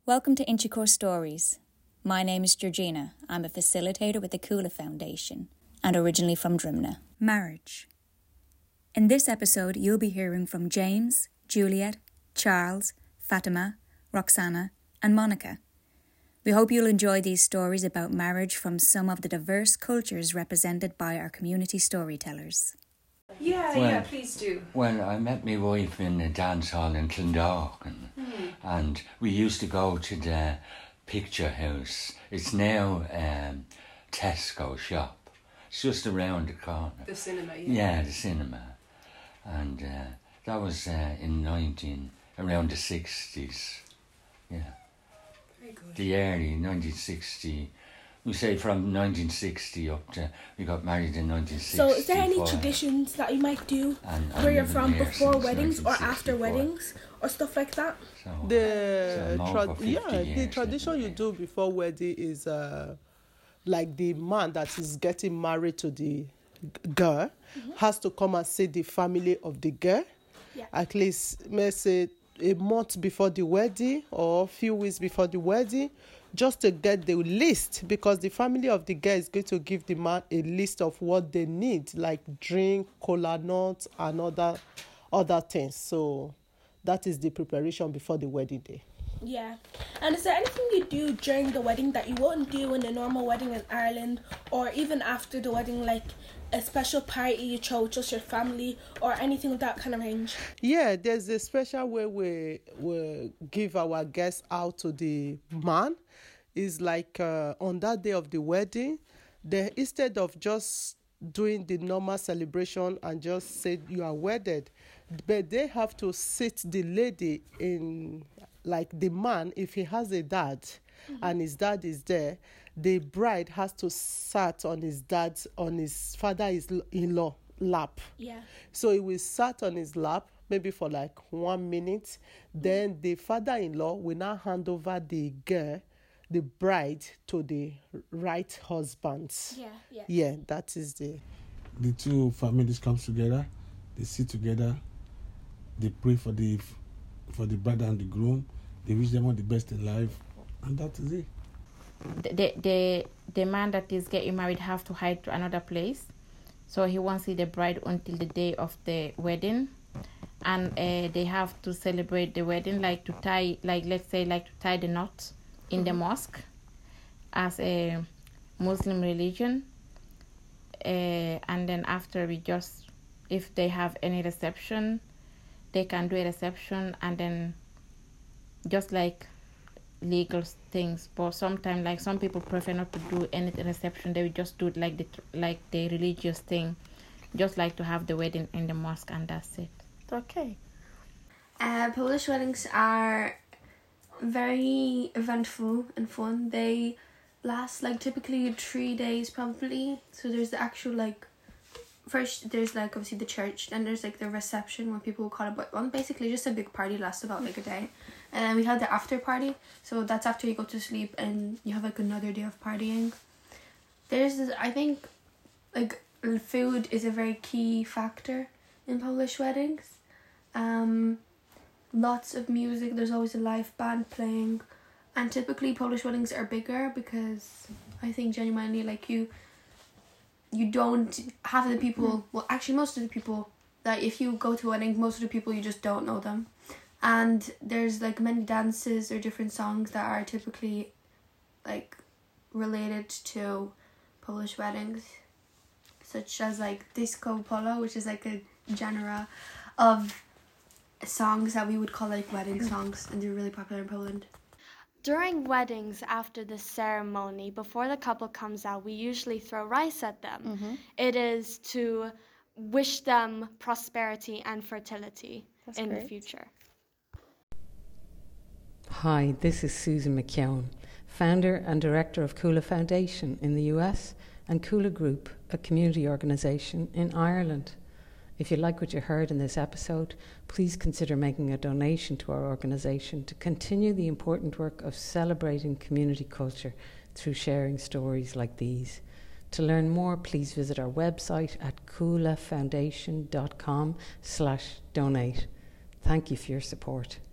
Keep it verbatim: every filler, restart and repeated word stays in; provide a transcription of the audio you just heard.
Welcome to Inchicore Stories. My name is Georgina. I'm a facilitator with the Coola Foundation and originally from Drimnagh. Marriage. In this episode, you'll be hearing from James, Juliet, Charles, Fatima, Roxana, and Monica. We hope you'll enjoy these stories about marriage from some of the diverse cultures represented by our community storytellers. Yeah, well, yeah, please do. Well, I met my wife in a dance hall in Clondalkin, mm. and we used to go to the Picture House. It's now um, Tesco shop. It's just around the corner. The cinema, yeah. Yeah, the cinema. And uh, that was uh, in nineteen, around the sixties. Yeah. Very good. The early nineteen sixty. We say from nineteen sixty up to, we got married in nineteen sixty. So is there any traditions that you might do and, where and you're from before weddings or nineteen after weddings or stuff like that? So, the so tra- yeah, years, the tradition you do before wedding is uh, like the man that is getting married to the girl mm-hmm. has to come and see the family of the girl. Yeah. At least, may say a month before the wedding or a few weeks before the wedding, just to get the list, because the family of the girl is going to give the man a list of what they need, like drink, cola nuts, and other other things. So that is the preparation before the wedding day. Yeah. And is there anything you do during the wedding that you wouldn't do in a normal wedding in Ireland, or even after the wedding, like a special party you throw with just your family or anything of that kind of range? Yeah, there's a special way we we give our guests out to the man. Is like uh, on that day of the wedding, they, instead of just doing the normal celebration and just say you are wedded, but they have to sit the lady in, like the man, if he has a dad mm-hmm. and his dad is there, the bride has to sit on his dad's, on his father-in-law lap. Yeah. So he will sit on his lap maybe for like one minute. Then the father-in-law will now hand over the girl, the bride, to the right husband. Yeah, yeah. Yeah, that is the... The two families come together, they sit together, they pray for the for the bride and the groom, they wish them all the best in life, and that is it. The the the man that is getting married have to hide to another place, so he won't see the bride until the day of the wedding, and uh, they have to celebrate the wedding, like to tie, like let's say, like to tie the knot in mm-hmm. the mosque, as a Muslim religion, uh, and then after we just, if they have any reception, they can do a reception, and then just like legal things. But sometimes, like some people prefer not to do any reception; they will just do it like the like the religious thing, just like to have the wedding in the mosque, and that's it. Okay. Uh, Polish weddings are very eventful and fun. They last like typically three days probably. So there's the actual like first there's like obviously the church, then there's like the reception where people will call it, but well, basically just a big party, lasts about like a day, and then we have the after party. So that's after you go to sleep and you have like another day of partying. There's this, I think like food is a very key factor in Polish weddings. Um. Lots of music, there's always a live band playing, and typically Polish weddings are bigger because I think genuinely like you you don't half of the people well actually most of the people that if you go to a wedding, most of the people you just don't know them, and there's like many dances or different songs that are typically like related to Polish weddings, such as like disco polo, which is like a genre of songs that we would call like wedding songs, and they're really popular in Poland. During weddings, after the ceremony, before the couple comes out, we usually throw rice at them. Mm-hmm. It is to wish them prosperity and fertility That's in great. The future. Hi, this is Susan McKeown, founder and director of Coola Foundation in the U S and Coola Group, a community organisation in Ireland. If you like what you heard in this episode, please consider making a donation to our organisation to continue the important work of celebrating community culture through sharing stories like these. To learn more, please visit our website at coolafoundation dot com slash donate. Thank you for your support.